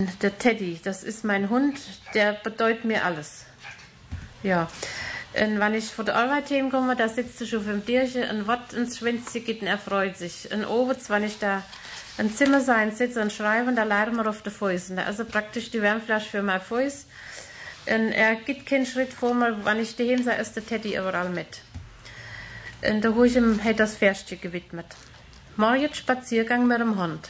Der Teddy, das ist mein Hund, der bedeutet mir alles. Ja. Und wenn ich von der Arbeit heimkomme, da sitzt er auf dem Tierchen, ein Wort ins Schwänzchen geht und er freut sich. Und oben, wenn ich da im Zimmer sitze und schreibe, da leiden wir auf den Füßen. Also praktisch die Wärmflasche für mein Fuß. Und er geht keinen Schritt vor mir, wenn ich daheim sei, ist der Teddy überall mit. Und da habe ich ihm das Verschen gewidmet. Morgens Spaziergang mit dem Hund.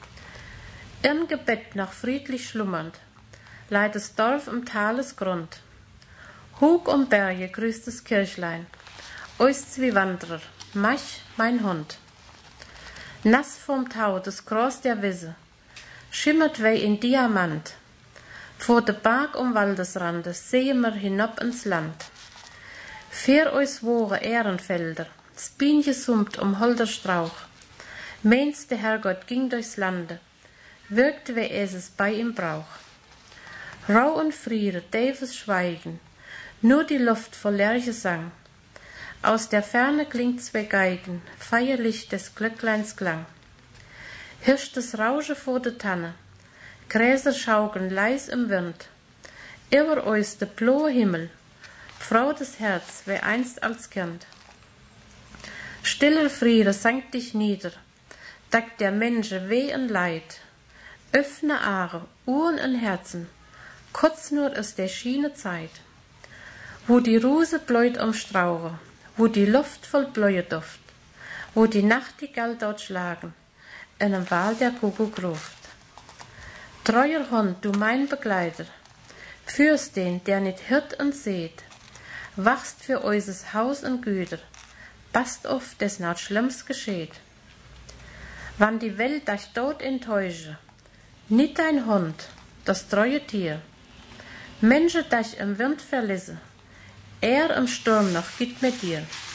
Im Gebet noch friedlich schlummernd, leiht das Dorf im Talesgrund. Hug um Berge grüßt das Kirchlein, euch zwie Wanderer, mach mein Hund. Nass vom Tau des Gras der Wisse, schimmert wei in Diamant. Vor de Berg um Waldesrande sehen wir hinab ins Land. Vier euch wohre Ehrenfelder, Spinje summt um holder Strauch. Meins der Herrgott ging durchs Lande, wirkte wie es bei ihm brauch. Rau und Friede, tiefes Schweigen, nur die Luft voll Lerchesang. Aus der Ferne klingt zwei Geigen, feierlich des Glöckleins Klang. Hirscht das Rausche vor der Tanne, Gräser schaukeln leis im Wind. Über euch der blaue Himmel, Frau des Herz, wie einst als Kind. Stiller Friede sank dich nieder, deckt der Menschen weh und Leid. Öffne Aare, Uhren und Herzen, kurz nur ist der Schiene Zeit. Wo die Rose bläut am Strauche, wo die Luft voll Bläue duft, wo die Nachtigall dort schlagen, in einem Wal der Kuckuck ruft. Treuer Hund, du mein Begleiter, führst den, der nicht hirt und seht, wachst für euses Haus und Güter, passt auf, des naht Schlimms geschieht. Wann die Welt dich dort enttäusche, nicht dein Hund, das treue Tier, Menschen dich im Wind verlisse, er im Sturm noch geht mit dir.